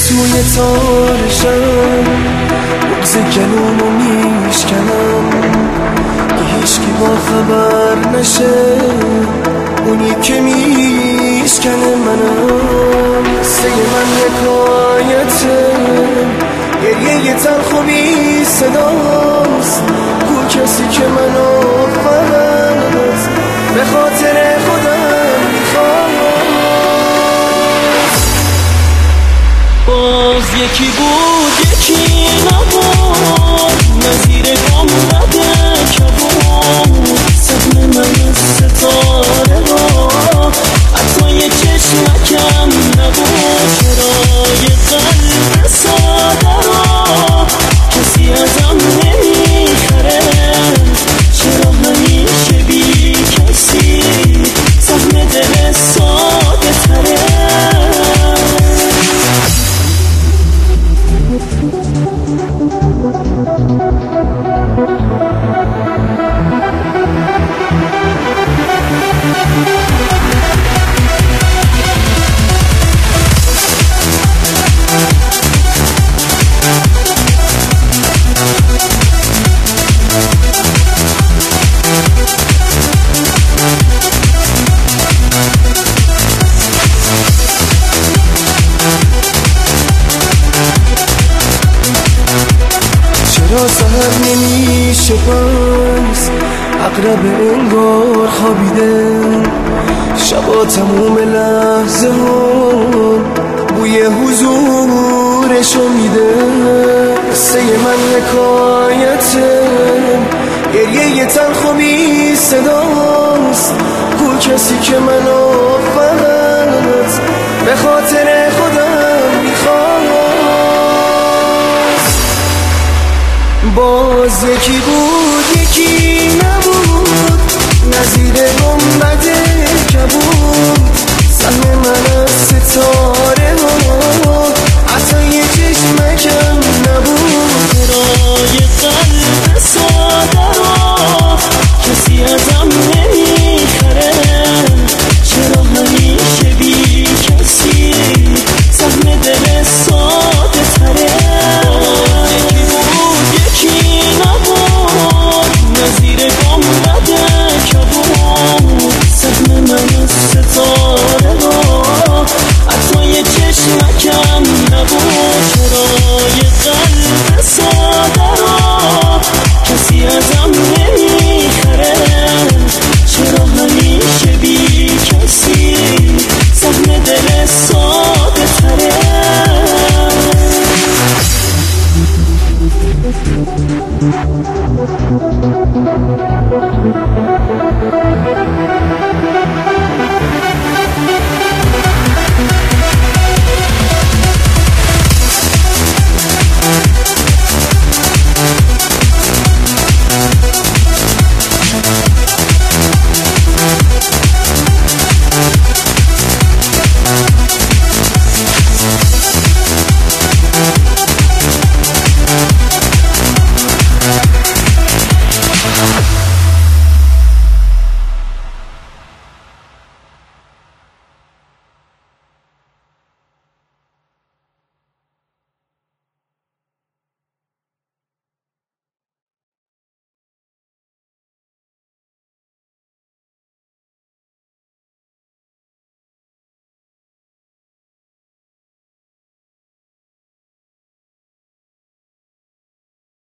توی تارشم بغز گلومو میشکنم که هیچکی با خبر نشه، اونی که میشکنه منم. قصه من حکایته، گریه تلخ و بی صداست، کو کسی که منو فقط به خاطر خودم میخواست. باز یکی بود یکی نبود، نظیر گم بده کبود، سهم من ستاره ها حتی یه چشمکم نبود. چرای قلب ساده را کسی ازم نمیخره، چرا همیشه بی کسی سهم دل ساده تره. چرا سهر نمیشه پس عقرب انگار خوابیده، شبا تموم لحظه ها بوی حضورشو میده. قصه من حکایته، گریه تلخ و بی صداست، کو کسی که منو فقط به خاطر خودم میخواست. باز یکی بود